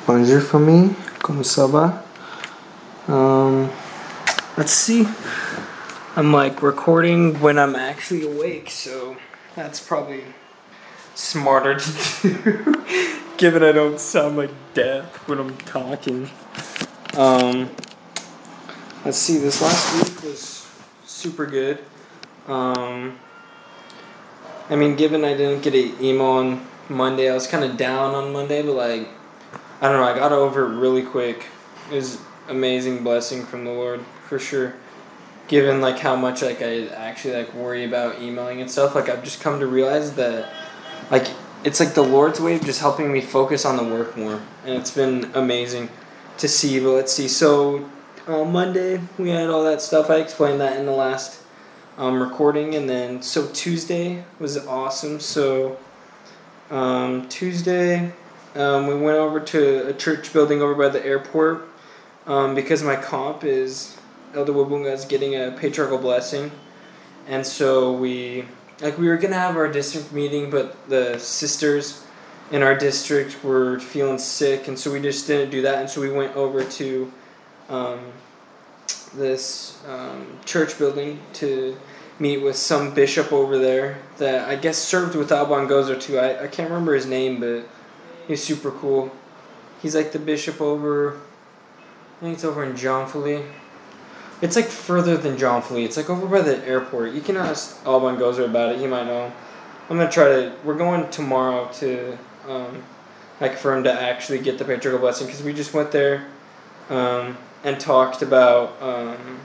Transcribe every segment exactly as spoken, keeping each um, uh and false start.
Bonjour famille, comme ça va? Um, let's see. I'm like recording when I'm actually awake, so that's probably smarter to do, given I don't sound like deaf when I'm talking. Um, let's see. This last week was super good. Um, I mean, given I didn't get an email on Monday, I was kind of down on Monday, but like, I don't know, I got over it really quick. It was amazing blessing from the Lord, for sure. Given like how much like I actually like worry about emailing and stuff, like I've just come to realize that like it's like the Lord's way of just helping me focus on the work more, and it's been amazing to see. But let's see. So on Monday we had all that stuff. I explained that in the last um, recording, and then so Tuesday was awesome. So um, Tuesday. Um, we went over to a church building over by the airport um, because my comp is Elder Wabunga is getting a patriarchal blessing, and so we like we were gonna have our district meeting, but the sisters in our district were feeling sick, and so we just didn't do that, and so we went over to um, this um, church building to meet with some bishop over there that I guess served with Alban Gozer too. I, I can't remember his name, but he's super cool. He's like the bishop over, I think it's over in Jonfoli. It's like further than Jonfoli. It's like over by the airport. You can ask Alban Gozer about it. He might know. I'm going to try to, we're going tomorrow to, um, like for him to actually get the patriarchal blessing, because we just went there um, and talked about um,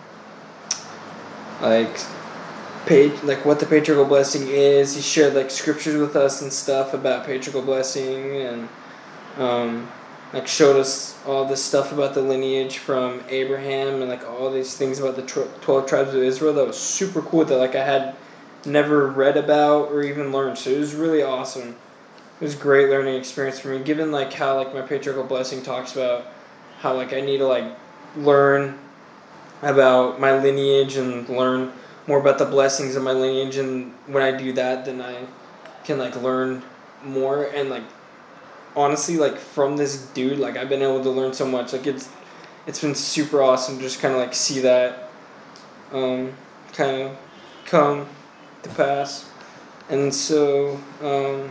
like page, like what the patriarchal blessing is. He shared like scriptures with us and stuff about patriarchal blessing, and um, like showed us all this stuff about the lineage from Abraham and like all these things about the twelve tribes of Israel that was super cool that like I had never read about or even learned. So it was really awesome. It was a great learning experience for me, given like how like my patriarchal blessing talks about how like I need to like learn about my lineage and learn more about the blessings of my lineage, and when I do that, then I can like learn more. And like honestly, like from this dude, like I've been able to learn so much. Like it's it's been super awesome to just kind of like see that um, kind of come to pass. And so um,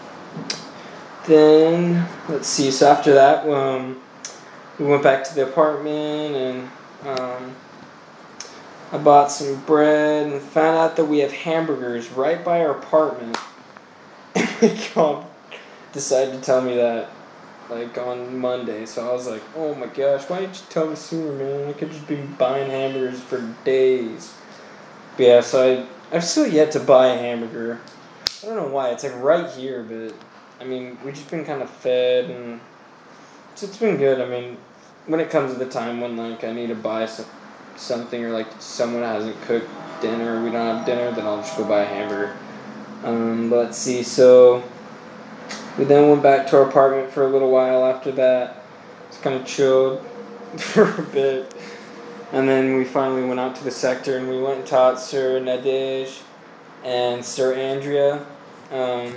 then let's see. So after that, um, we went back to the apartment, and um, I bought some bread and found out that we have hamburgers right by our apartment. And my comp decided to tell me that, like, on Monday. So I was like, oh my gosh, why didn't you tell me sooner, man? I could just be buying hamburgers for days. But yeah, so I, I've still yet to buy a hamburger. I don't know why. It's, like, right here, but, I mean, we've just been kind of fed, and so it's been good. I mean, when it comes to the time when, like, I need to buy some something, or like someone hasn't cooked dinner, we don't have dinner, then I'll just go buy a hamburger. Um, but let's see, so we then went back to our apartment for a little while after that. Just kind of chilled for a bit. And then we finally went out to the sector, and we went and taught Sir Nadej and Sir Andrea. Um,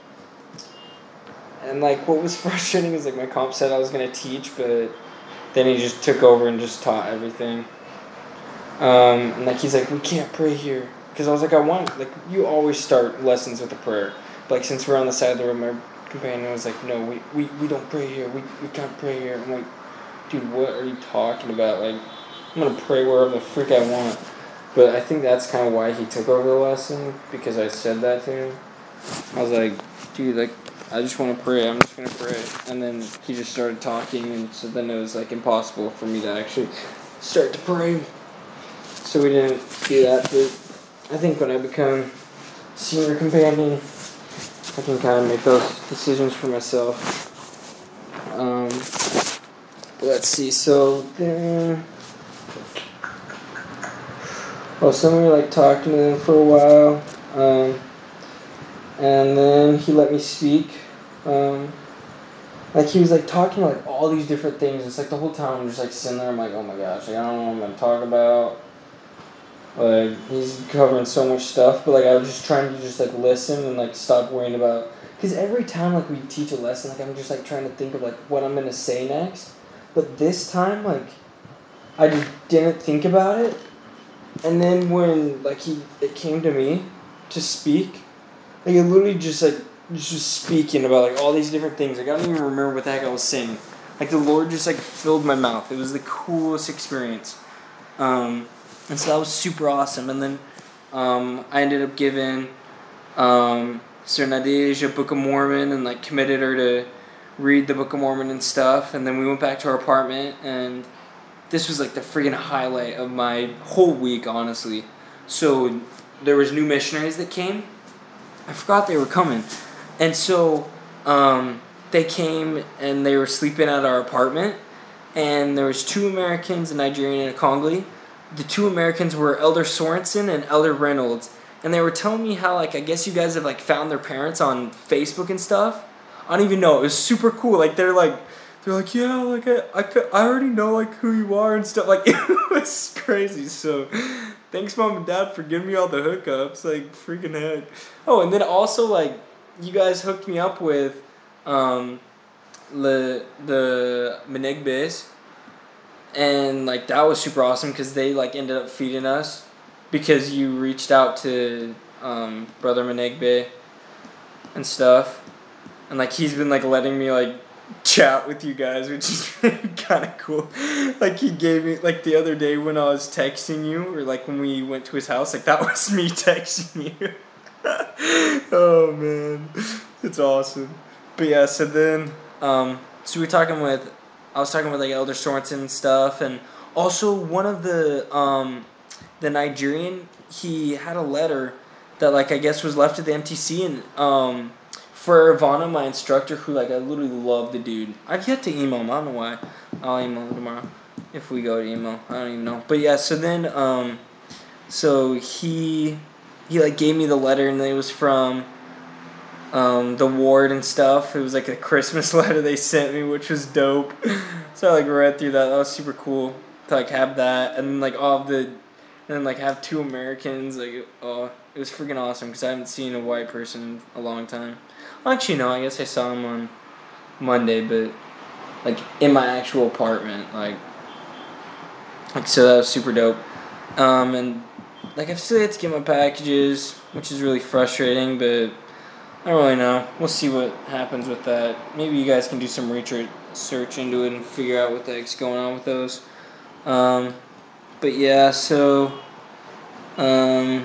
and like what was frustrating is like my comp said I was going to teach, but then he just took over and just taught everything. Um, and like he's like, we can't pray here, because I was like, I want, like, you always start lessons with a prayer, but like since we're on the side of the room, my companion was like, no, we, we, we don't pray here, we we can't pray here. I'm like, dude, what are you talking about? Like, I'm gonna pray wherever the frick I want. But I think that's kind of why he took over the lesson, because I said that to him. I was like, dude, like, I just want to pray, I'm just gonna pray. And then he just started talking, and so then it was like impossible for me to actually start to pray. So we didn't do that, but I think when I become senior companion, I can kind of make those decisions for myself. Um, let's see, so then, well, so we were like talking to them for a while, um, and then he let me speak. Um, like he was like talking like all these different things. It's like the whole time I'm just like sitting there, I'm like, oh my gosh, like I don't know what I'm gonna talk about. Like, he's covering so much stuff, but, like, I was just trying to just, like, listen and, like, stop worrying about because every time like we teach a lesson, like I'm just like trying to think of like what I'm gonna say next, but this time like I just didn't think about it, and then when like he it came to me to speak, like it literally just like just speaking about like all these different things. Like I don't even remember what the heck I was saying. Like the Lord just like filled my mouth. It was the coolest experience, um, and so that was super awesome. And then um, I ended up giving um, Sir Nadej a Book of Mormon and like committed her to read the Book of Mormon and stuff. And then we went back to our apartment, and this was like the freaking highlight of my whole week, honestly. So there was new missionaries that came. I forgot they were coming. And so um, they came and they were sleeping at our apartment. And there was two Americans, a Nigerian and a Congolese. The two Americans were Elder Sorensen and Elder Reynolds. And they were telling me how, like, I guess you guys have, like, found their parents on Facebook and stuff. I don't even know. It was super cool. Like, they're like, they're like, yeah, like, I, I, I already know, like, who you are and stuff. Like, it was crazy. So, thanks, Mom and Dad, for giving me all the hookups. Like, freaking heck. Oh, and then also, like, you guys hooked me up with um, the, the Menegbes. And, like, that was super awesome because they, like, ended up feeding us because you reached out to um, Brother Menegbe and stuff. And, like, he's been, like, letting me, like, chat with you guys, which is kind of cool. Like, he gave me, like, the other day when I was texting you, or, like, when we went to his house, like, that was me texting you. Oh, man. It's awesome. But, yeah, so then, um, so we were talking with, I was talking with, like, Elder Sorensen and stuff, and also one of the, um, the Nigerian, he had a letter that, like, I guess was left at the M T C, and, um, for Ivana, my instructor, who, like, I literally love the dude. I've yet to email him. I don't know why. I'll email him tomorrow if we go to email. I don't even know. But, yeah, so then, um, so he, he, like, gave me the letter, and it was from, um, the ward and stuff. It was, like, a Christmas letter they sent me, which was dope. So I, like, read through that. That was super cool to, like, have that. And then, like, all of the, and then, like, have two Americans. Like, oh, it was freaking awesome because I haven't seen a white person in a long time. Actually, no, I guess I saw him on Monday, but, like, in my actual apartment, like, like so that was super dope. Um, and, like, I've still had to get my packages, which is really frustrating, but I don't really know. We'll see what happens with that. Maybe you guys can do some research into it and figure out what the heck's going on with those. Um, but, yeah, so, um,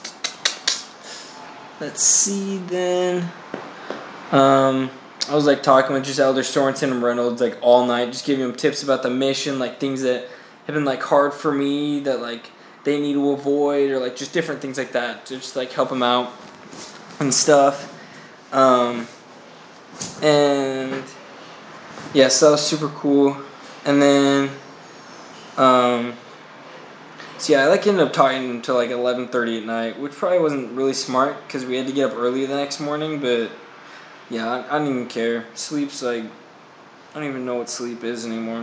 let's see then. Um, I was, like, talking with just Elder Sorensen and Reynolds, like, all night, just giving them tips about the mission, like, things that have been, like, hard for me that, like, they need to avoid, or, like, just different things like that to just, like, help them out and stuff. Um, and, yeah, so that was super cool. And then, um, so, yeah, I, like, ended up talking until, like, eleven thirty at night, which probably wasn't really smart because we had to get up early the next morning, but yeah, I, I don't even care. Sleep's like, I don't even know what sleep is anymore.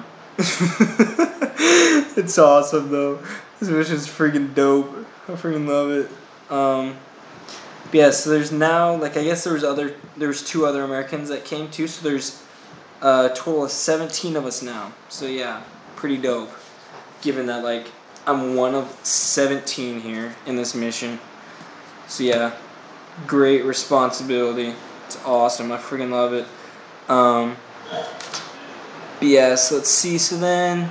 It's awesome, though. This mission's freaking dope. I freaking love it. Um, but yeah, so there's now, like, I guess there was other, there was two other Americans that came too, so there's a total of seventeen of us now. So yeah, pretty dope. Given that, like, I'm one of seventeen here in this mission. So yeah, great responsibility. It's awesome. I freaking love it. Um, but yeah, so let's see. So then,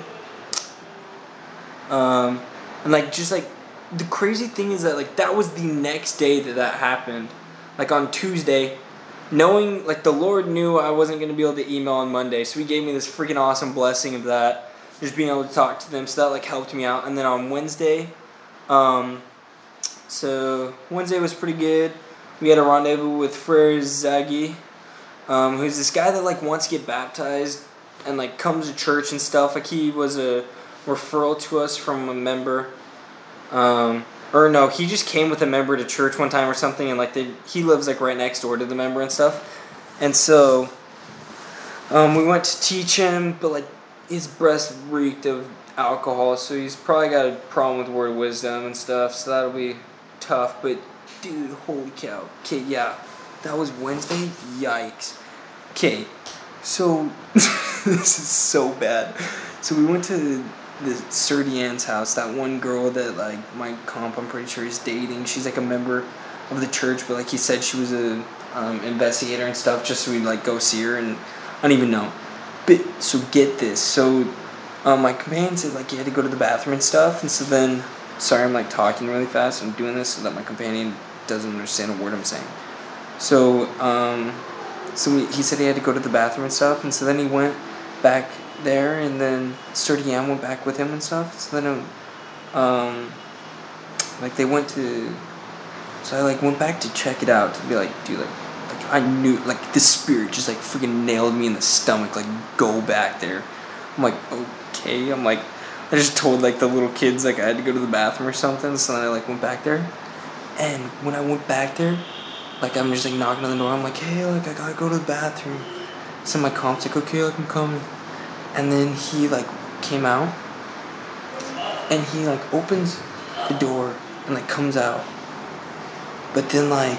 um, and like, just like, the crazy thing is that, like, that was the next day that that happened. Like, on Tuesday, knowing, like, the Lord knew I wasn't going to be able to email on Monday. So he gave me this freaking awesome blessing of that. Just being able to talk to them. So that, like, helped me out. And then on Wednesday, um, so Wednesday was pretty good. We had a rendezvous with Frere Zagi, um, who's this guy that, like, wants to get baptized and, like, comes to church and stuff. Like, he was a referral to us from a member. Um, or, no, he just came with a member to church one time or something, and, like, they, he lives, like, right next door to the member and stuff. And so, um, we went to teach him, but, like, his breath reeked of alcohol, so he's probably got a problem with word of wisdom and stuff, so that'll be tough, but dude, holy cow. Okay, yeah. that was Wednesday? Yikes. Okay, so, this is so bad. So we went to the Sir Deanne's house, that one girl that, like, my comp, I'm pretty sure, is dating. She's, like, a member of the church, but, like, he said she was a um, investigator and stuff, just so we'd, like, go see her, and I don't even know. But, so get this. So, um, my companion said, like, you had to go to the bathroom and stuff, and so then, sorry, I'm, like, talking really fast. I'm doing this so that my companion doesn't understand a word I'm saying. So, um, so we, he said he had to go to the bathroom and stuff, and so then he went back there, and then Sir Deanne went back with him and stuff. So then, um, like they went to, so I like went back to check it out to be like, dude, like, like I knew, like the spirit just like freaking nailed me in the stomach, like go back there. I'm like, okay. I'm like, I just told like the little kids like I had to go to the bathroom or something. So then I like went back there, and when I went back there, like I'm just like knocking on the door. I'm like, hey, like I gotta go to the bathroom. So my comp's like, okay, I can come. And then he, like, came out, and he, like, opens the door and, like, comes out. But then, like,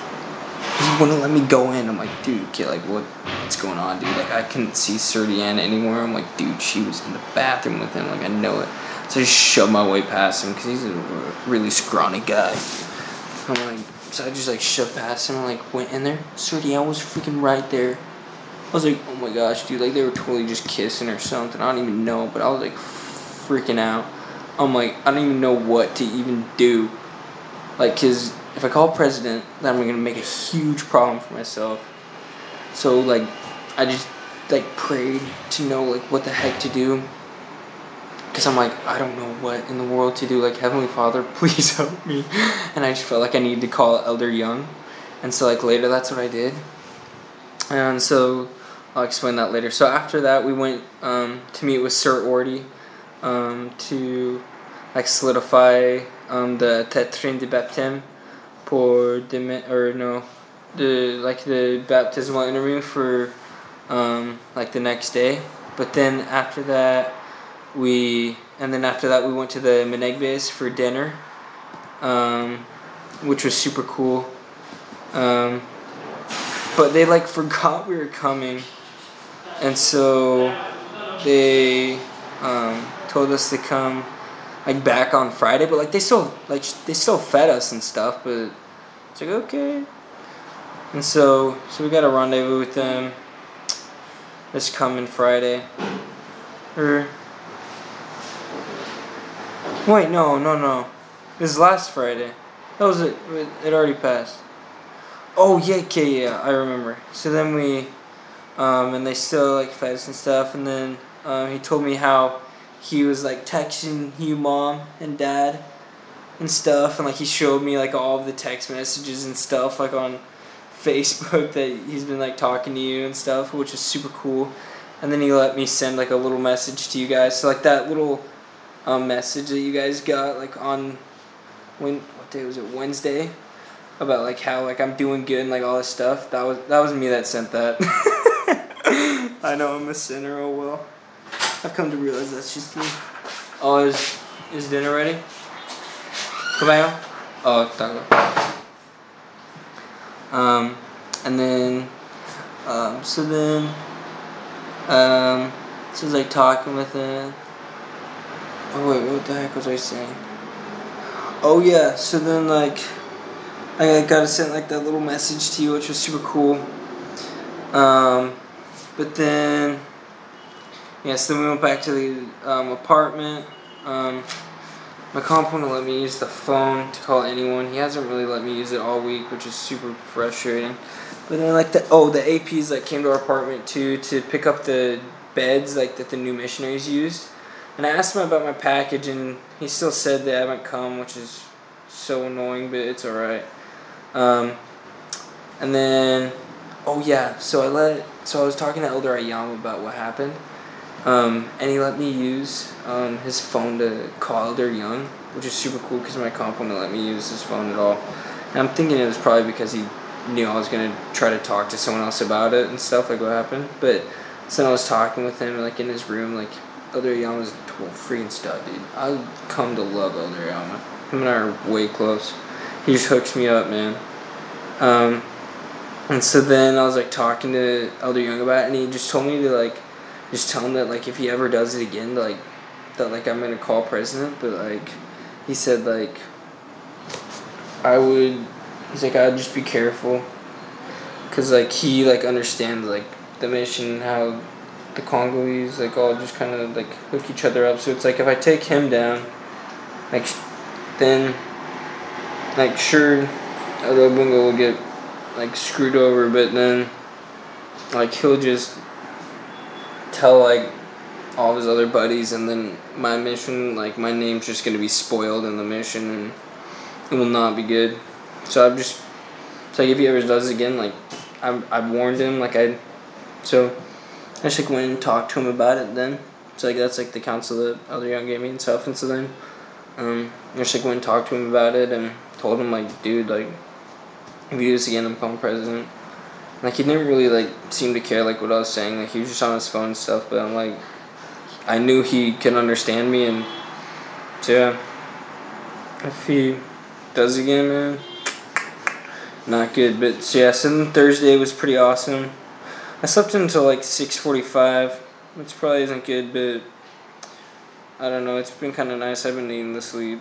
he wouldn't let me go in. I'm like, dude, okay, like, what, what's going on, dude? Like, I couldn't see Sir Deanne anymore. I'm like, dude, she was in the bathroom with him. Like, I know it. So I just shoved my way past him, because he's a really scrawny guy. I'm like, so I just, like, shoved past him and, like, went in there. Sir Deanne was freaking right there. I was like, oh my gosh, dude, like, they were totally just kissing or something. I don't even know, but I was, like, freaking out. I'm like, I don't even know what to even do. Like, because if I call president, then I'm going to make a huge problem for myself. So, like, I just, like, prayed to know, like, what the heck to do. Because I'm like, I don't know what in the world to do. Like, Heavenly Father, please help me. And I just felt like I needed to call Elder Young. And so, like, later, that's what I did. And so I'll explain that later. So after that, we went um, to meet with Sir Orty um, to like solidify um, the tétrin de baptême pour the or no the like the baptismal interview for um, like the next day. But then after that, we and then after that we went to the Menegbes for dinner, um, which was super cool. Um, But they, like, forgot we were coming, and so they um, told us to come, like, back on Friday, but, like, they still, like, they still fed us and stuff, but it's like, okay. And so, so we got a rendezvous with them this coming Friday. Or, wait, no, no, no. This is last Friday. That was it. It already passed. Oh, yeah, okay, yeah, I remember. So then we, um, and they still, like, fed us and stuff, and then um, he told me how he was, like, texting you, Mom, and Dad, and stuff, and, like, he showed me, like, all of the text messages and stuff, like, on Facebook that he's been, like, talking to you and stuff, which is super cool. And then he let me send, like, a little message to you guys. So, like, that little um, message that you guys got, like, on, when, what day was it, Wednesday? About like how like I'm doing good and like all this stuff. That was that was me that sent that. I know I'm a sinner. Oh well. I've come to realize that's just me. Oh, is is dinner ready? Caballo? Oh, taco. Um, and then, um, so then, um, so I was like talking with him. Oh wait, what the heck was I saying? Oh yeah. So then like. I got to send like that little message to you, which was super cool. Um, but then, yeah, so then we went back to the um, apartment. Um, my comp wouldn't let me use the phone to call anyone. He hasn't really let me use it all week, which is super frustrating. But then like the oh the A Ps like came to our apartment too to pick up the beds like that the new missionaries used. And I asked him about my package, and he still said they haven't come, which is so annoying, but it's alright. Um, and then, oh yeah, so I let, so I was talking to Elder Ayam about what happened, um, and he let me use, um, his phone to call Elder Young, which is super cool, because my comp wouldn't let me use his phone at all, and I'm thinking it was probably because he knew I was going to try to talk to someone else about it and stuff, like what happened, but, so I was talking with him, like, in his room, like, Elder Ayam is total freaking stud, dude. I've come to love Elder Ayam. Him and I are way close. He just hooks me up, man. Um, And so then I was like talking to Elder Young about it, and he just told me to like, just tell him that like if he ever does it again, like that like I'm gonna call president. But like he said like I would, he's like I'd just be careful, cause like he like understands like the mission, how the Congolese like all just kind of like hook each other up. So it's like if I take him down, like then like sure Elder Bunga will get like screwed over, but then like he'll just tell like all of his other buddies, and then my mission, like my name's just gonna be spoiled in the mission, and it will not be good. So I've just, so like if he ever does it again, like I've, I've warned him, like I, so I just like went and talked to him about it then. So like that's like the counsel that Elder Young gave me and stuff, and so then um, I just like went and talked to him about it and told him like, dude, like if you do this again, I'm calling president. Like he didn't really like seem to care like what I was saying. Like he was just on his phone and stuff. But I'm like, I knew he could understand me, and so yeah. If he does again, man, not good. But so yeah, so then Thursday was pretty awesome. I slept until like six forty-five, which probably isn't good, but I don't know. It's been kind of nice. I've been needing the sleep.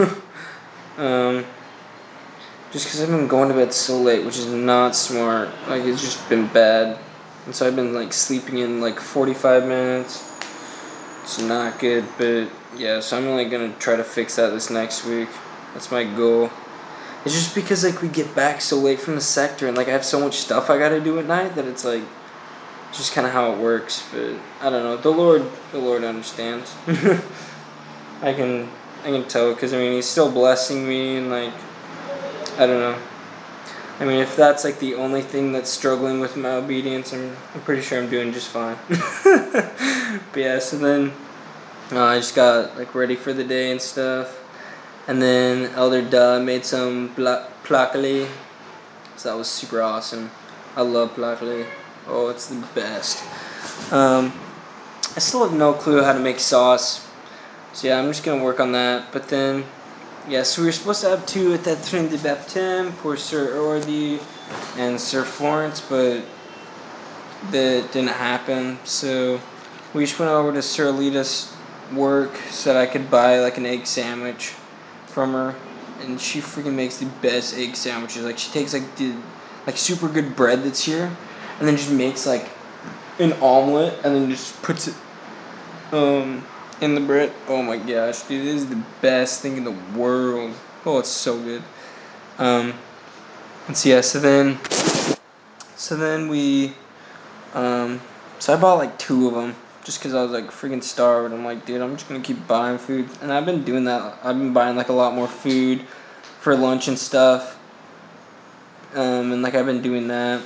um. Just because I've been going to bed so late, which is not smart. Like, it's just been bad. And so I've been, like, sleeping in, like, forty-five minutes. It's not good, but, yeah, so I'm only going to try to fix that this next week. That's my goal. It's just because, like, we get back so late from the sector, and, like, I have so much stuff I got to do at night that it's, like, just kind of how it works. But, I don't know. The Lord, the Lord understands. I can, I can tell, because, I mean, He's still blessing me, and, like, I don't know. I mean, if that's like the only thing that's struggling with my obedience, I'm, I'm pretty sure I'm doing just fine. But yeah, so then uh, I just got like ready for the day and stuff. And then Elder Duh made some pla- plakali. So that was super awesome. I love plakali. Oh, it's the best. Um, I still have no clue how to make sauce. So yeah, I'm just going to work on that. But then... yeah, so we were supposed to have two at that Train de Baptême for Sir Ordy and Sir Florence, but that didn't happen. So we just went over to Sir Alita's work so that I could buy like an egg sandwich from her, and she freaking makes the best egg sandwiches. Like she takes like the like super good bread that's here, and then just makes like an omelet, and then just puts it um. in the bread. Oh my gosh, dude, this is the best thing in the world. Oh, it's so good. Um, and so yeah, so then, so then we, um, so I bought like two of them just because I was like freaking starved. I'm like, dude, I'm just gonna keep buying food, and I've been doing that. I've been buying like a lot more food for lunch and stuff. Um, and like I've been doing that.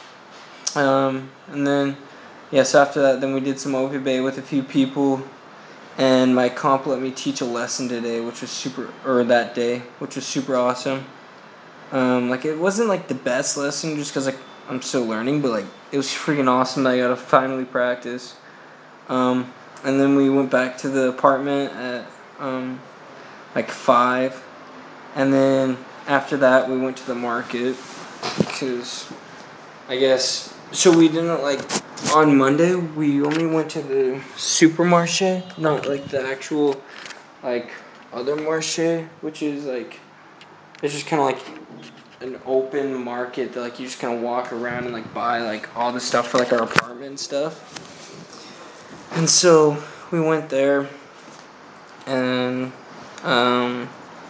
Um, and then, yeah, so after that, then we did some O V B with a few people. And my comp let me teach a lesson today, which was super, or that day, which was super awesome. Um, like, it wasn't, like, the best lesson just because, like, I'm still learning, but, like, it was freaking awesome that I got to finally practice. Um, and then we went back to the apartment at, um, like, five. And then after that, we went to the market because, I guess, so we didn't, like... on Monday, we only went to the supermarché, not like the actual, like, other marché, which is like, it's just kind of like an open market that like you just kind of walk around and like buy like all the stuff for like our apartment and stuff. And so we went there, and um,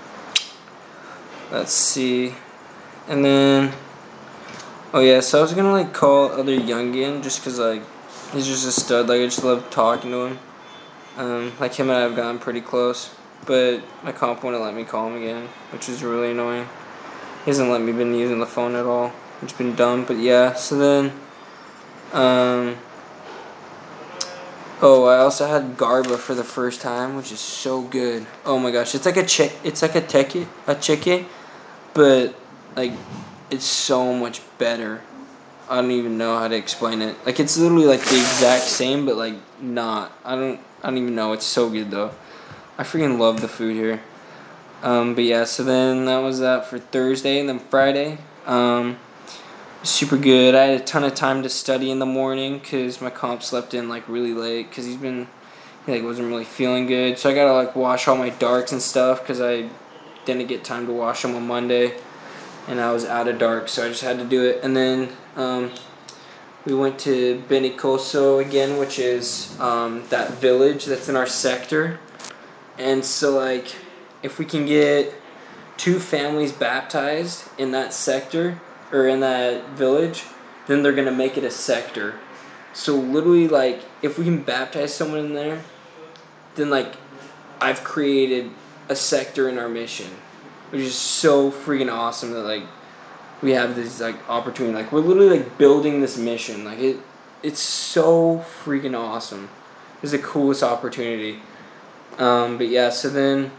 let's see, and then. Oh yeah, so I was gonna like call Elder Youngin just cause like he's just a stud. Like I just love talking to him. Um, like him and I have gotten pretty close, but my comp wouldn't let me call him again, which is really annoying. He hasn't let me been using the phone at all. It's been dumb, but yeah. So then, um, oh, I also had Garba for the first time, which is so good. Oh my gosh, it's like a chick. It's like a teki, a chicken, but like. It's so much better. I don't even know how to explain it. Like it's literally like the exact same, but like not. I don't. I don't even know. It's so good though. I freaking love the food here. Um, but yeah. So then that was that for Thursday, and then Friday. Um, super good. I had a ton of time to study in the morning because my comp slept in like really late because he's been he like wasn't really feeling good. So I gotta like wash all my darks and stuff because I didn't get time to wash them on Monday, and I was out of dark, so I just had to do it. And then um, we went to Benicoso again, which is um, that village that's in our sector. And so like if we can get two families baptized in that sector or in that village, then they're gonna make it a sector. So literally, like, if we can baptize someone in there, then like I've created a sector in our mission, which is so freaking awesome that like we have this like opportunity. Like we're literally like building this mission. Like it, it's so freaking awesome. It's the coolest opportunity. Um, but yeah, so then,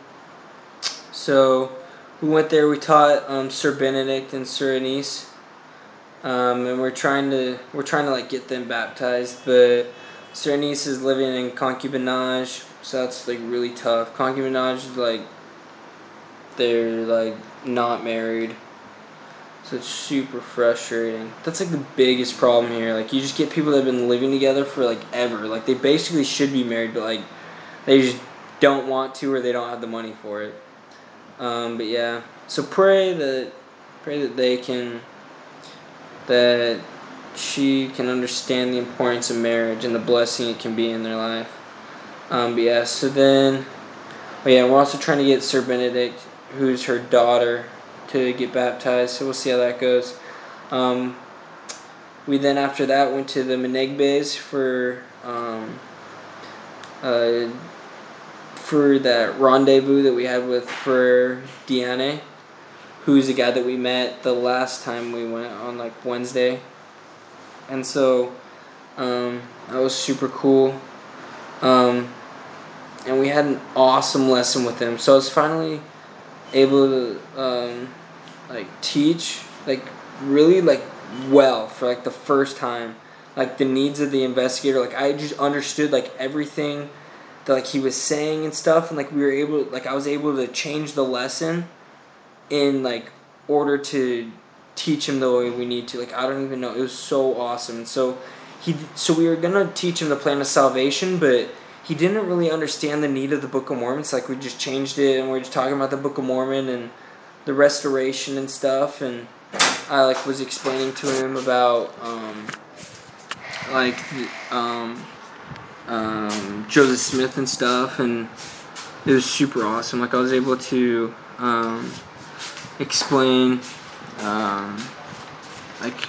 so. We went there. We taught um, Sir Benedict and Sir Anise, um, and we're trying to we're trying to like get them baptized. But Sir Anise is living in concubinage, so that's like really tough. Concubinage is like they're like not married, so it's super frustrating. That's like the biggest problem here. Like you just get people that have been living together for like ever. Like they basically should be married, but like they just don't want to or they don't have the money for it. Um, but yeah, so pray that, pray that they can, that she can understand the importance of marriage and the blessing it can be in their life. Um, but yeah, so then, oh yeah, we're also trying to get Sir Benedict, who's her daughter, to get baptized, so we'll see how that goes. Um, we then, after that, went to the Menegbes for, um, uh, for that rendezvous that we had with for Diane, who's the guy that we met the last time we went on like Wednesday. And so um, that was super cool. Um, and we had an awesome lesson with him. So I was finally able to um, like teach like really like well for like the first time, like the needs of the investigator. Like I just understood like everything that like he was saying and stuff, and like we were able, like I was able to change the lesson in like order to teach him the way we need to. Like I don't even know, it was so awesome. And so he, so we were gonna teach him the plan of salvation, but he didn't really understand the need of the Book of Mormon. So like we just changed it, and we we're just talking about the Book of Mormon and the restoration and stuff. And I like was explaining to him about um, like um. Um, Joseph Smith and stuff, and it was super awesome. Like I was able to um, explain um, like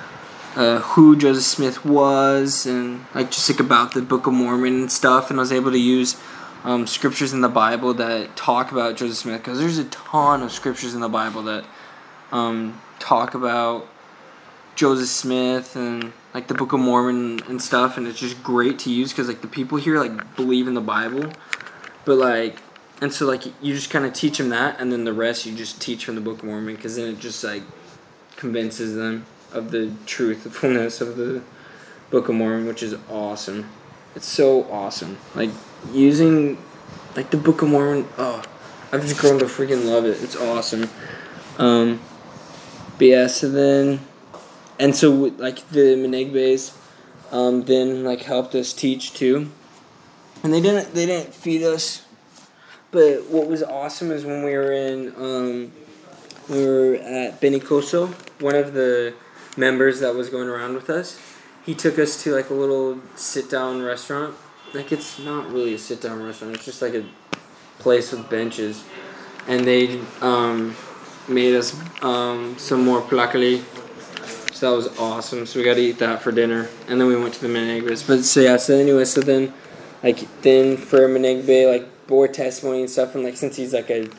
uh, who Joseph Smith was, and like just like about the Book of Mormon and stuff. And I was able to use um, scriptures in the Bible that talk about Joseph Smith, because there's a ton of scriptures in the Bible that um, talk about Joseph Smith and like the Book of Mormon and stuff, and it's just great to use because like the people here like believe in the Bible, but like, and so like you just kind of teach them that, and then the rest you just teach from the Book of Mormon, because then it just like convinces them of the truthfulness of the Book of Mormon, which is awesome. It's so awesome. Like using like the Book of Mormon. Oh, I've just grown to freaking love it. It's awesome. Um, but yeah, so then. And so, like, the Menegbes um, then, like, helped us teach, too. And they didn't they didn't feed us. But what was awesome is when we were in, um, we were at Benicoso, one of the members that was going around with us, he took us to, like, a little sit-down restaurant. Like, it's not really a sit-down restaurant. It's just, like, a place with benches. And they um, made us um, some more placali. So that was awesome. So we got to eat that for dinner, and then we went to the Menegbes. But so yeah. So anyway, so then, like then for Menegbe, like board testimony and stuff, and like since he's like a,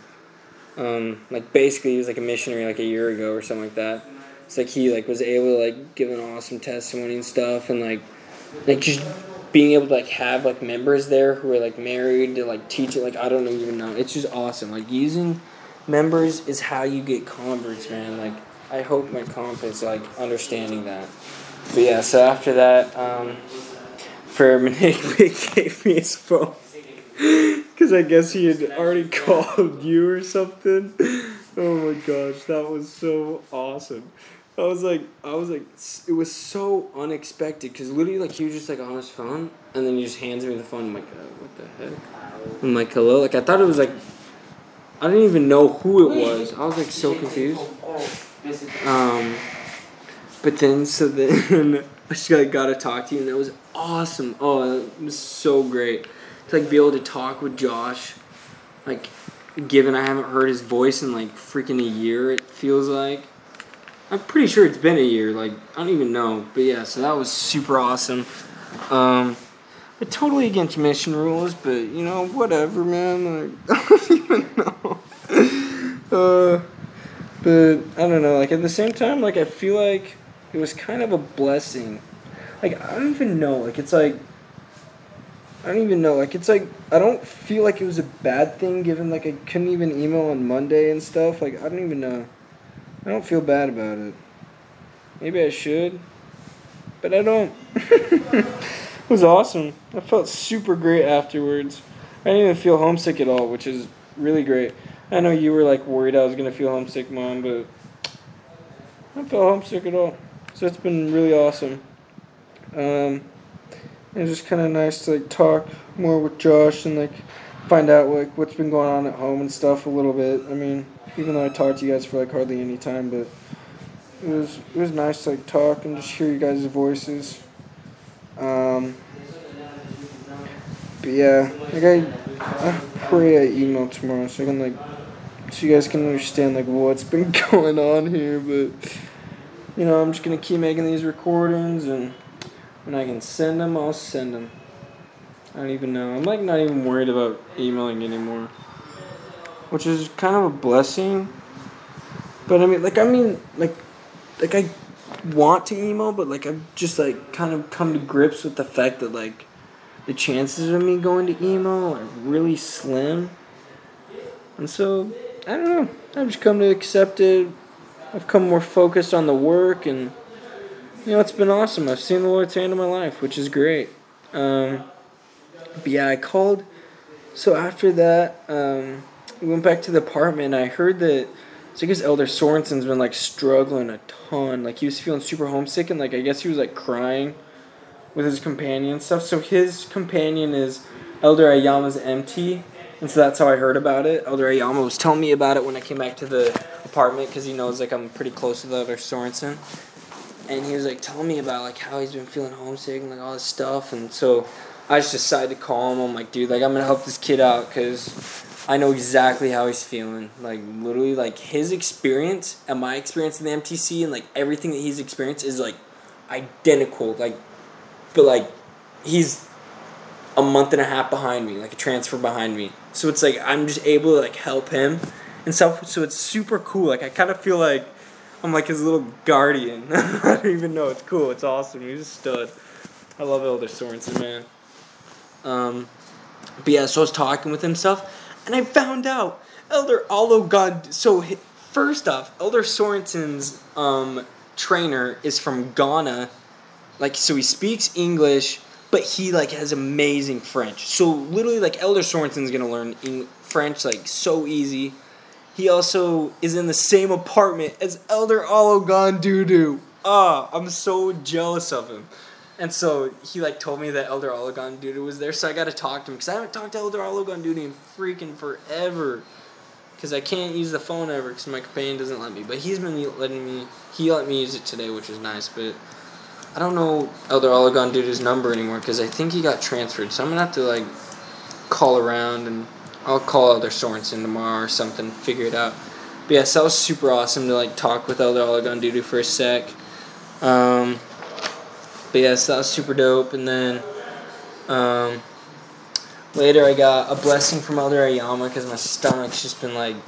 um, like basically he was like a missionary like a year ago or something like that. It's like he like was able to like give an awesome testimony and stuff, and like, like just being able to like have like members there who are like married to like teach it. Like I don't even know. It's just awesome. Like using members is how you get converts, man. Like. I hope my comp is, like, understanding that. But, yeah, so after that, um, for Menegbe gave me his phone. Because I guess he had already called you or something. Oh, my gosh, that was so awesome. I was like, I was like, it was so unexpected because literally, like, he was just like on his phone, and then he just hands me the phone. I'm like, uh, what the heck? I'm like, hello. Like, I thought it was like, I didn't even know who it was. I was like so confused. Um, but then so then she like got to talk to you, and it was awesome. Oh, it was so great to like be able to talk with Josh. Like, given I haven't heard his voice in like freaking a year, it feels like. I'm pretty sure it's been a year. Like, I don't even know. But yeah, so that was super awesome. Um, I'm totally against mission rules, but you know, whatever, man. Like, I don't even know. uh, but I don't know. Like, at the same time, like, I feel like it was kind of a blessing. Like, I don't even know. Like, it's like, I don't even know. Like, it's like, I don't feel like it was a bad thing given, like, I couldn't even email on Monday and stuff. Like, I don't even know. I don't feel bad about it. Maybe I should, but I don't. It was awesome. I felt super great afterwards. I didn't even feel homesick at all, which is really great. I know you were like worried I was gonna feel homesick, Mom, but I don't feel homesick at all. So it's been really awesome. Um, it's just kind of nice to like talk more with Josh and like find out like what's been going on at home and stuff a little bit. I mean, even though I talked to you guys for like hardly any time, but it was it was nice to like talk and just hear you guys' voices. Um, but yeah, like I, I pray I email tomorrow so I can like so you guys can understand like what's been going on here. But you know, I'm just gonna keep making these recordings, and when I can send them, I'll send them. I don't even know. I'm like not even worried about emailing anymore, which is kind of a blessing. But I mean, like I mean, like, like I want to email, but like I've just like kind of come to grips with the fact that like the chances of me going to email are really slim. And so I don't know. I've just come to accept it. I've come more focused on the work, and you know, it's been awesome. I've seen the Lord's hand in my life, which is great. Um, but yeah, I called. So after that, um, we went back to the apartment. And I heard that, so I guess Elder Sorensen's been like struggling a ton. Like he was feeling super homesick, and like I guess he was like crying with his companion and stuff. So his companion is Elder Ayama's M T, and so that's how I heard about it. Elder Ayama was telling me about it when I came back to the apartment because he knows like I'm pretty close with Elder Sorensen. And he was like telling me about like how he's been feeling homesick and like all this stuff. And so I just decided to call him. I'm like, dude, like I'm gonna help this kid out because I know exactly how he's feeling. Like literally, like his experience and my experience in the M T C and like everything that he's experienced is like identical. Like, but like he's a month and a half behind me, like a transfer behind me. So it's like I'm just able to like help him and stuff. So it's super cool. Like I kind of feel like I'm like his little guardian. I don't even know. It's cool. It's awesome. He's a stud. I love Elder Sorensen, man. Um, but yeah, so I was talking with him stuff, and I found out Elder Ologon. So first off, Elder Sorensen's um trainer is from Ghana. Like, so he speaks English, but he like has amazing French. So literally, like Elder Sorensen's gonna learn Eng- French like so easy. He also is in the same apartment as Elder Ologon Dudu. Ah, I'm so jealous of him. And so he like told me that Elder Ologon Dudu was there, so I got to talk to him because I haven't talked to Elder Ologon Dudu in freaking forever. Because I can't use the phone ever because my companion doesn't let me. But he's been letting me. He let me use it today, which is nice. But I don't know Elder Ologon Dudu's number anymore because I think he got transferred. So I'm gonna have to like call around, and I'll call Elder Sorensen tomorrow or something, figure it out. But yes, that was super awesome to like talk with Elder Ologon Dudu for a sec. Um, but yes, that was super dope. And then um, later I got a blessing from Elder Ayama because my stomach's just been like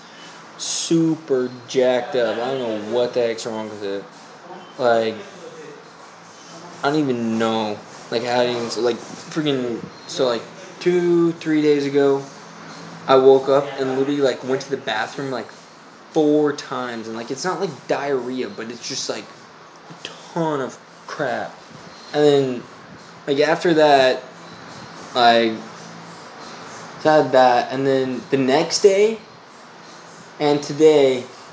super jacked up. I don't know what the heck's wrong with it. Like, I don't even know. Like, how do you, like, freaking, so like two, three days ago, I woke up and literally like went to the bathroom like four times, and like it's not like diarrhea, but it's just like a ton of crap. And then like after that, I had that, and then the next day and today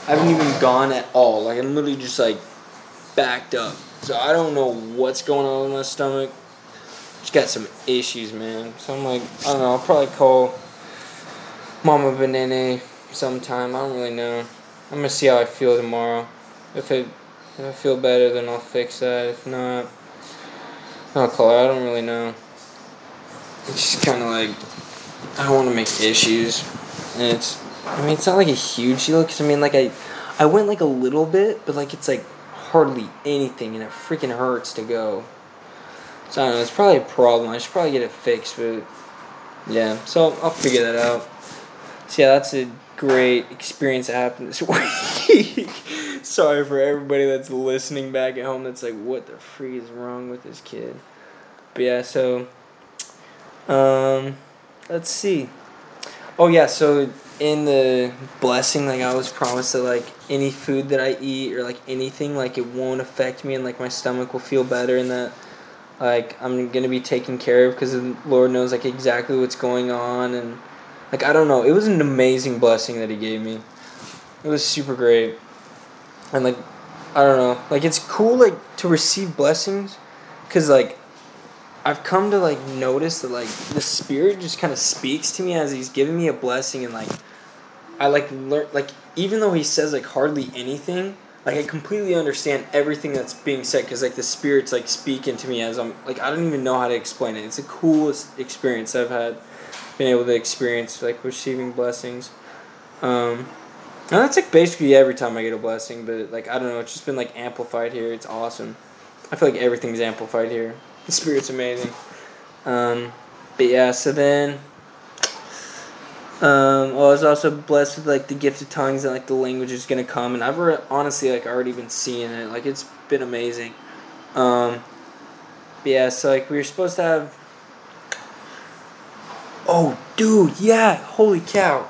I haven't even gone at all. Like, I'm literally just, like, backed up. So I don't know what's going on with my stomach. Just got some issues, man. So I'm like, I don't know. I'll probably call Mama Benene sometime. I don't really know. I'm going to see how I feel tomorrow. If, it, if I feel better, then I'll fix that. If not, I'll call her. I don't really know. It's just kind of like, I don't want to make issues. And it's, I mean, it's not like a huge deal. Because, I mean, like, I, I went, like, a little bit. But, like, it's, like, hardly anything. And it freaking hurts to go. So, I don't know. It's probably a problem. I should probably get it fixed. But, yeah. So, I'll figure that out. So, yeah, that's a great experience that happened this week. Sorry for everybody that's listening back at home that's like, what the freak is wrong with this kid? But, yeah, so... Um, let's see. Oh yeah, so in the blessing, like I was promised that like any food that I eat or like anything, like it won't affect me and like my stomach will feel better and that like I'm gonna be taken care of because the Lord knows like exactly what's going on and like I don't know. It was an amazing blessing that He gave me. It was super great, and like I don't know, like it's cool like to receive blessings, cause like. I've come to, like, notice that, like, the Spirit just kind of speaks to me as He's giving me a blessing, and, like, I, like, learn, like, even though He says, like, hardly anything, like, I completely understand everything that's being said, because, like, the Spirit's, like, speaking to me as I'm, like, I don't even know how to explain it. It's the coolest experience I've had, been able to experience, like, receiving blessings. Um, and that's, like, basically every time I get a blessing, but, like, I don't know, it's just been, like, amplified here. It's awesome. I feel like everything's amplified here. The Spirit's amazing. Um, but yeah, so then um, well, I was also blessed with like the gift of tongues and like the language is gonna come, and I've re- honestly like already been seeing it. Like it's been amazing. Um, but yeah, so like we were supposed to have. Oh, dude, yeah! Holy cow!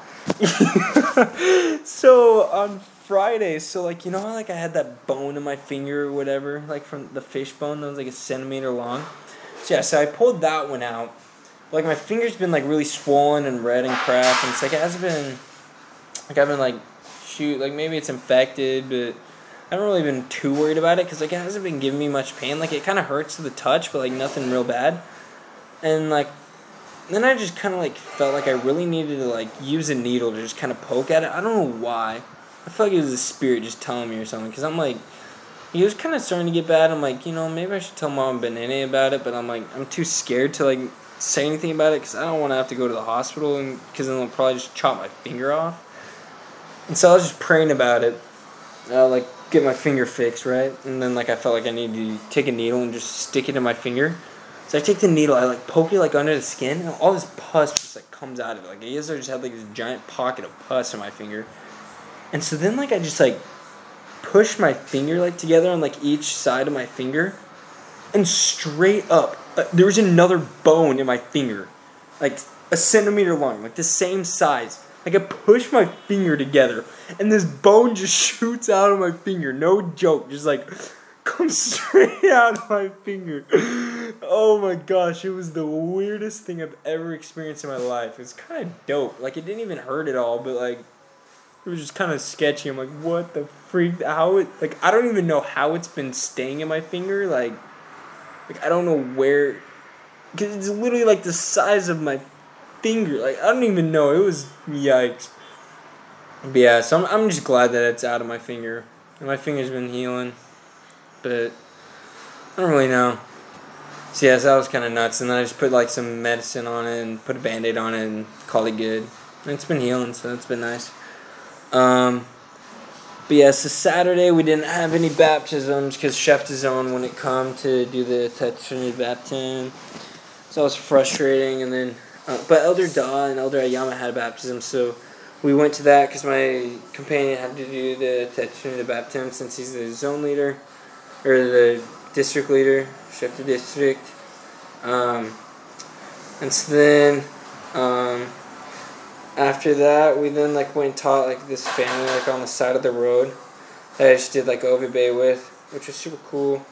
So on Friday, so like you know how like I had that bone in my finger or whatever, like from the fish bone that was like a centimeter long. So yeah, so I pulled that one out. Like my finger's been like really swollen and red and crap, and it's like it hasn't been like I've been like shoot like maybe it's infected, but I haven't really been too worried about it because like it hasn't been giving me much pain. Like it kind of hurts to the touch, but like nothing real bad. And like then I just kind of like felt like I really needed to like use a needle to just kind of poke at it. I don't know why. I felt like it was the Spirit just telling me or something. Because I'm like, it was kind of starting to get bad. I'm like, you know, maybe I should tell Mom and Benene about it. But I'm like, I'm too scared to like say anything about it. Because I don't want to have to go to the hospital. and Because then they'll probably just chop my finger off. And so I was just praying about it. I'll like get my finger fixed, right? And then like I felt like I needed to take a needle and just stick it in my finger. So I take the needle, I like poke it like under the skin, and all this pus just like comes out of it. Like I guess I just had like this giant pocket of pus in my finger. And so then like I just like push my finger like together on like each side of my finger, and straight up uh, there was another bone in my finger, like a centimeter long, like the same size. Like I push my finger together, and this bone just shoots out of my finger. No joke, just like comes straight out of my finger. Oh my gosh, it was the weirdest thing I've ever experienced in my life. It's kind of dope. Like it didn't even hurt at all, but like it was just kind of sketchy. I'm like, what the freak? How it? Like I don't even know how it's been staying in my finger. Like, like I don't know where, because it's literally like the size of my finger. Like I don't even know. It was yikes. But yeah, so I'm I'm just glad that it's out of my finger. And my finger's been healing, but I don't really know. So yeah, so that was kind of nuts. And then I just put like some medicine on it and put a Band-Aid on it and called it good. And it's been healing, so it's been nice. Um, but yeah, so Saturday we didn't have any baptisms because Chef DeZone wouldn't come to do the Trinity baptism. So that was frustrating. And then, uh, but Elder Da and Elder Ayama had a baptism, so we went to that because my companion had to do the Trinity baptism since he's the zone leader, or the district leader, Chef de District. Um, and so then, um, after that, we then like went and taught like this family like on the side of the road that I just did like O V B with, which was super cool.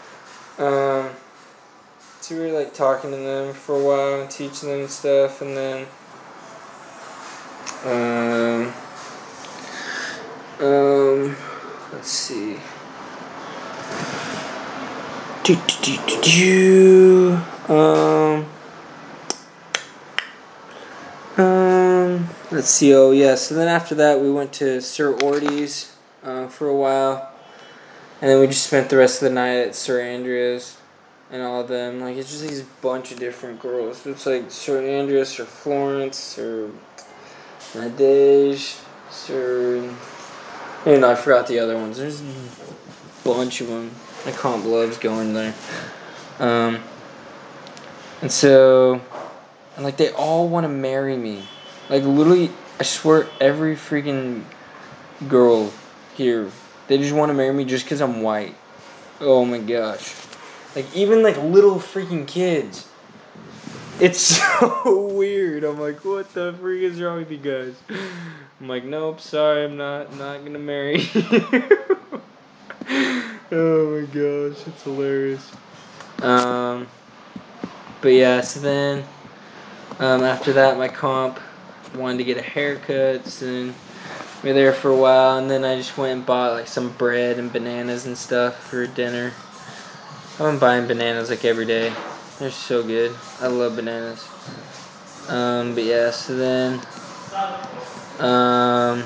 Um, so we were like talking to them for a while and teaching them stuff, and then um, Um, let's see. Do, do, do, do, do. Um, um, let's see. Oh, yeah. So then after that, we went to Sir Orty's uh, for a while. And then we just spent the rest of the night at Sir Andrea's and all of them. Like, it's just these bunch of different girls. It's like Sir Andrea's, Sir Florence, Sir Nadege, Sir... You know, I forgot the other ones. There's a bunch of them. My comp loves going there. Um, and so, and like, they all want to marry me. Like, literally, I swear, every freaking girl here, they just want to marry me just because I'm white. Oh my gosh. Like, even like little freaking kids. It's so weird. I'm like, what the freak is wrong with you guys? I'm like, nope, sorry, I'm not not gonna marry you. Oh my gosh, it's hilarious. Um, but yeah, so then um, after that, my comp wanted to get a haircut, so then we were there for a while, and then I just went and bought like some bread and bananas and stuff for dinner. I've been buying bananas like every day. They're so good. I love bananas. Um, but yeah, so then, um,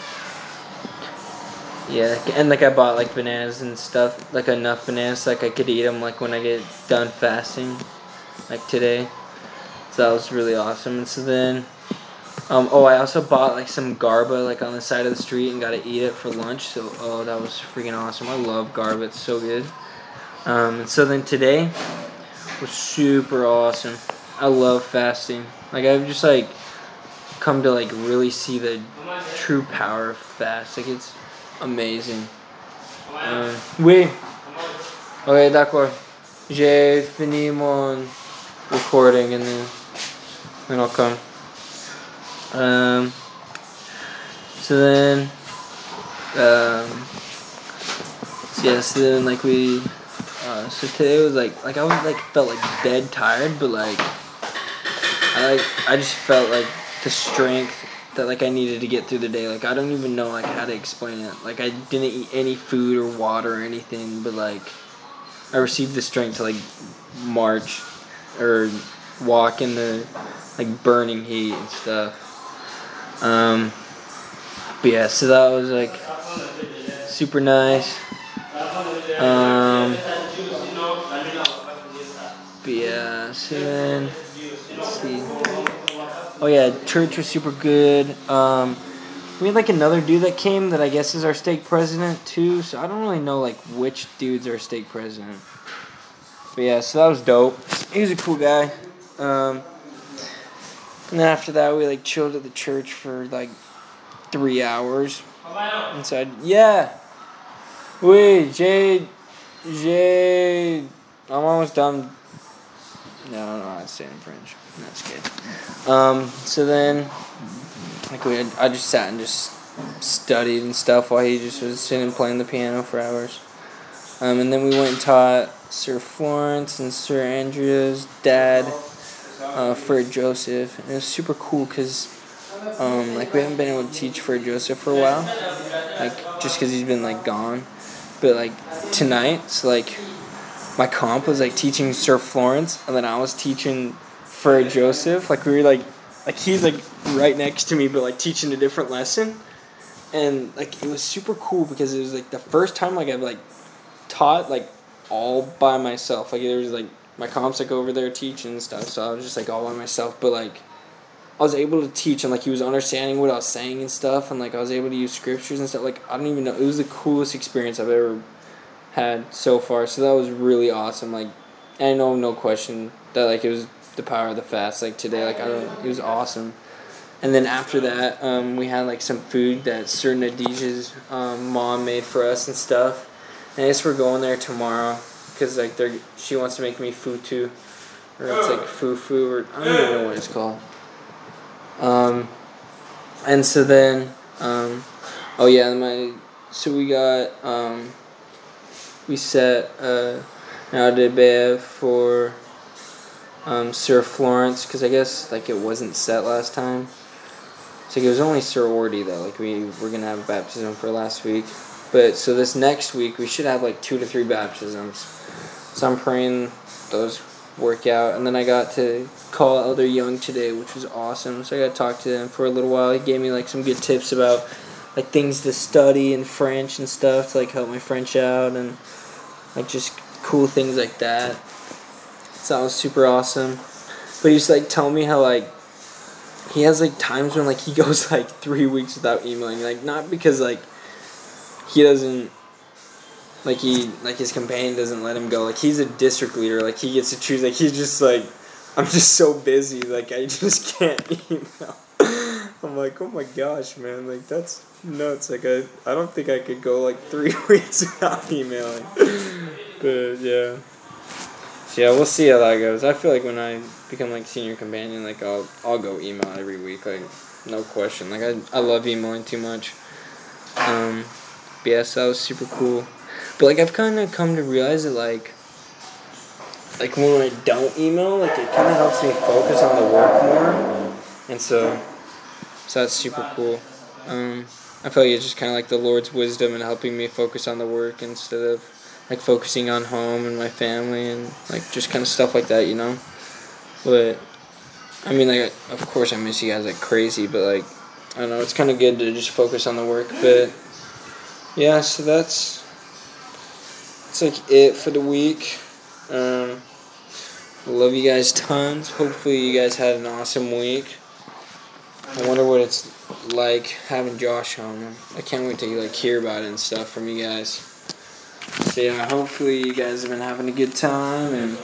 yeah, and like I bought like bananas and stuff, like enough bananas like I could eat them like when I get done fasting, like today. So that was really awesome. And so then, um, oh, I also bought like some garba like on the side of the street and got to eat it for lunch. So, oh, that was freaking awesome. I love garba. It's so good. Um, and so then today was super awesome. I love fasting. Like, I've just like come to like really see the true power of fast. Like, it's amazing. Um, oui. Ok, d'accord. J'ai fini mon recording and then, then I'll come. Um, so then, um, so yeah, so then like we, uh, so today was like, like I was like, felt like dead tired, but like, I like, I just felt like the strength that like I needed to get through the day. Like, I don't even know like how to explain it. Like, I didn't eat any food or water or anything, but like I received the strength to like march or walk in the like burning heat and stuff. Um, but yeah, so that was like super nice. Um, but yeah, so then let's see. Oh yeah, church was super good. Um, we had like another dude that came that I guess is our stake president too. So I don't really know like which dude's our stake president. But yeah, so that was dope. He was a cool guy. Um, and then after that, we like chilled at the church for like three hours. Inside, yeah. Oui, j'ai, j'ai. I'm almost done. No, I don't know how to say it in French. That's good. Um, so then, like we, had, I just sat and just studied and stuff while he just was sitting and playing the piano for hours. Um, and then we went and taught Sir Florence and Sir Andrea's dad, uh, Fred Joseph, and it was super cool because, um, like we haven't been able to teach Fred Joseph for a while, like just because he's been like gone. But like tonight, so like my comp was like teaching Sir Florence, and then I was teaching Fred Joseph. Like we were like, like he's like right next to me, but like teaching a different lesson, and like it was super cool because it was like the first time like I've like taught like all by myself. Like there was like my comp's like over there teaching and stuff, so I was just like all by myself. But like I was able to teach, and like he was understanding what I was saying and stuff, and like I was able to use scriptures and stuff. Like I don't even know, it was the coolest experience I've ever had so far. So that was really awesome. Like I know no question that like it was the power of the fast. Like today, like I don't, it was awesome. And then after that, um, we had like some food that Sir Nadige's um, mom made for us and stuff. And I guess we're going there tomorrow because like they're she wants to make me futu, or it's like fufu, or I don't even know what it's called. Um, and so then, um, oh yeah, my so we got um, we set uh, an Audebert for um, Sir Florence because I guess like it wasn't set last time. So it was only sorority though. Like we were gonna have a baptism for last week, but so this next week we should have like two to three baptisms. So I'm praying those work out. And then I got to call Elder Young today, which was awesome. So I got to talk to him for a little while. He gave me like some good tips about like things to study in French and stuff to like help my French out and like just cool things like that. So that was super awesome. But he was like telling me how like he has like times when like he goes like three weeks without emailing, like not because like he doesn't like he like his companion doesn't let him go. Like he's a district leader, like he gets to choose. Like he's just like, I'm just so busy, like I just can't email. I'm like, oh my gosh, man, like that's nuts. Like I I don't think I could go like three weeks without emailing. But yeah. So yeah, we'll see how that goes. I feel like when I become like senior companion, like I'll I'll go email every week, like no question. Like I I love emailing too much. Um, but yeah, so that was super cool. But like I've kind of come to realize that like like when I don't email, like it kind of helps me focus on the work more, and so so that's super cool. Um, I feel like it's just kind of like the Lord's wisdom and helping me focus on the work instead of like focusing on home and my family and like just kind of stuff like that, you know. But I mean, like of course I miss you guys like crazy, but like I don't know, it's kind of good to just focus on the work. But yeah, so that's that's like it for the week. Um, I love you guys tons. Hopefully you guys had an awesome week. I wonder what it's like having Josh home. I can't wait to like hear about it and stuff from you guys. So yeah, hopefully you guys have been having a good time and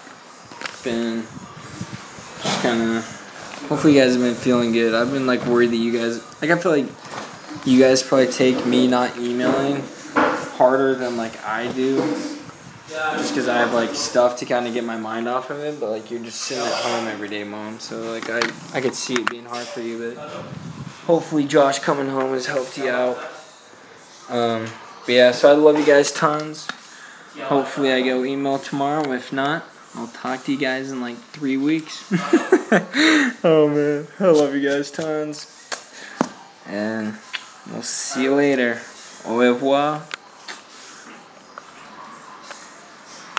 been just kind of, hopefully you guys have been feeling good. I've been like worried that you guys, like I feel like you guys probably take me not emailing harder than like I do. Just because I have like stuff to kind of get my mind off of it, but like you're just sitting at home every day, Mom. So like I, I could see it being hard for you, but hopefully Josh coming home has helped you out. Um, but yeah, so I love you guys tons. Hopefully I go email tomorrow. If not, I'll talk to you guys in like three weeks. Oh man, I love you guys tons. And we'll see you later. Au revoir.